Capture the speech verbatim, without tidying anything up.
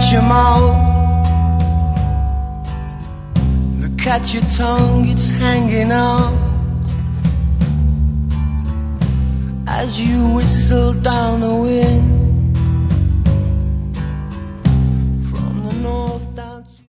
at your mouth. Look at your tongue, it's hanging out as you whistle down the wind.